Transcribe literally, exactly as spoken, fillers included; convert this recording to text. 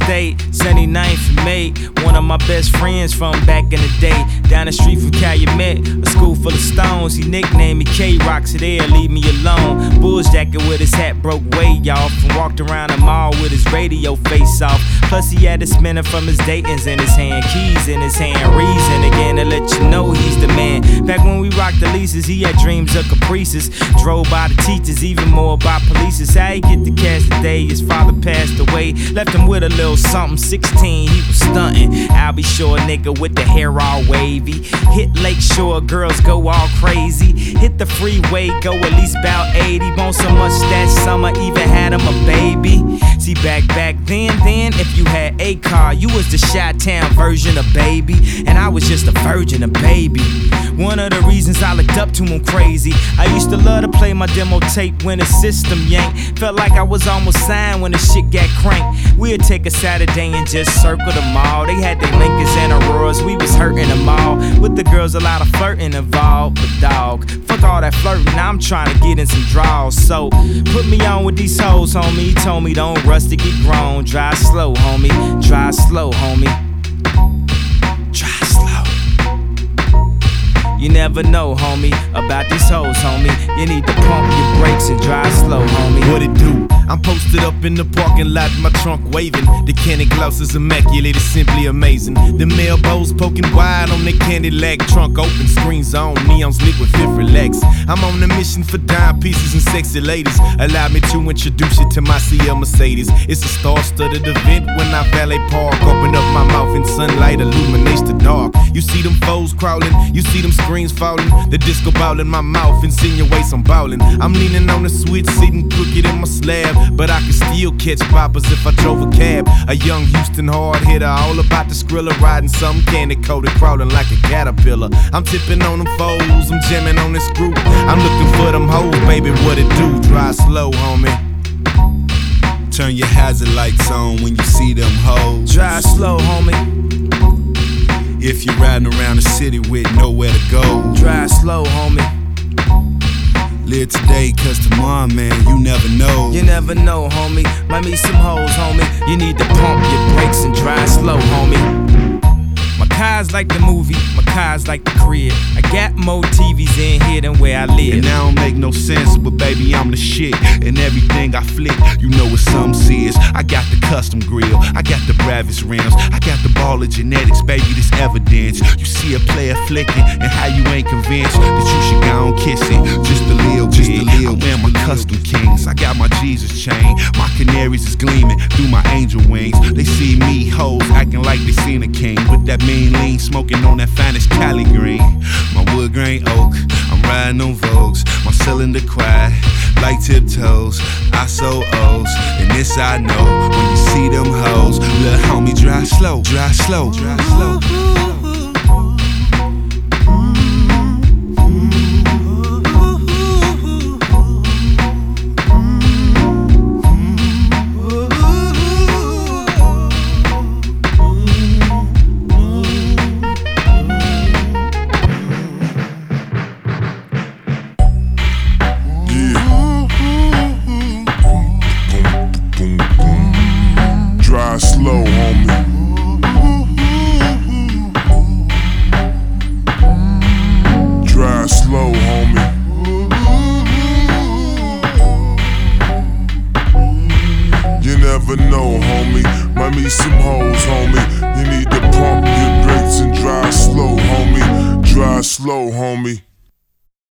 State, seventy-ninth and May. One of my best friends from back in the day. Down the street from Calumet, a school full of stones. He nicknamed me K-Rock, so there, leave me alone. Bulls jacket with his hat broke way off, and walked around the mall with his radio face off. Plus he had a spinner from his Dayton's in his hand, keys in his hand. Reason again to let you know he's the man. Back when we rocked the leases, he had dreams of caprices. Drove by the teachers, even more by police. How he get the cash today? His father passed away, left him with a little something. Sixteen, he was stunting. I'll be sure, nigga, with the hair all wavy. Hit Lake Shore, girls go all crazy. Hit the freeway, go at least about eighty. Bone so much that summer, even had him a baby. See, back back then, then if you had a car, you was the Chi-Town version of Baby, and I was just a virgin of Baby. One of the reasons I looked up to him crazy, I used to love to play my demo tape when the system yanked. Felt like I was almost signed when the shit got cranked. We'd take a Saturday and just circle the mall. They had their Lincolns and Auroras, we was hurting them all. With the girls, a lot of flirting involved, but dog, fuck all that flirting, I'm trying to get in some draws. So, put me on with these hoes, homie. He told me don't rush to get grown. Drive slow, homie. Drive slow, homie. Drive slow. You never know, homie, about these hoes, homie. You need to pump your brakes and drive slow, homie. What it do? I'm posted up in the parking lot, my trunk waving. The candy gloss is immaculate, it's simply amazing. The elbows poking wide on the candy lag, trunk open, screens on, neons lit with fifth relax. I'm on a mission for dime pieces and sexy ladies. Allow me to introduce you to my C L Mercedes. It's a star-studded event when I valet park. Open up my mouth and sunlight illuminates the dark. You see them foes crawling, you see them screens falling. The disco ball in my mouth insinuates I'm ballin'. I'm leaning on the switch, sitting crooked in my slab, but I can still catch poppers if I drove a cab. A young Houston hard hitter, all about the Skrilla, riding some candy coated, crawling like a caterpillar. I'm tipping on them foes, I'm jamming on this group. I'm looking for them hoes, baby, what it do? Drive slow, homie. Turn your hazard lights on when you see them hoes. Drive slow, homie. If you're riding around the city with nowhere to go, drive slow, homie. Live today, cause tomorrow, man, you never know. You never know, homie. Might meet some hoes, homie. You need to pump your brakes and drive slow, homie. My car's like the movie, my car's like the crib. I got more T Vs in here than where I live. And that don't make no sense, but baby, I'm the shit. And everything I flick, you know what some says. I got the custom grill, I got the Bravis rims, I got the ball of genetics, baby, this evidence. You see a player flicking, and how you ain't convinced that you should go and kiss it. Just a little just bit. a little I wear my custom kings, I got my Jesus chain. My canaries is gleaming through my angel wings. They see me hoes acting like they seen a king with that mean lean, smoking on that finest Cali green. My wood grain oak, I'm riding on Vogues. My cylinder quiet, like tiptoes. I so O's, and this I know. When you see them hoes, little homie, drive slow, drive slow, drive slow. Drive slow, homie. Drive slow, homie. You never know, homie. Might meet some hoes, homie. You need to pump your brakes and drive slow, homie. Drive slow, homie.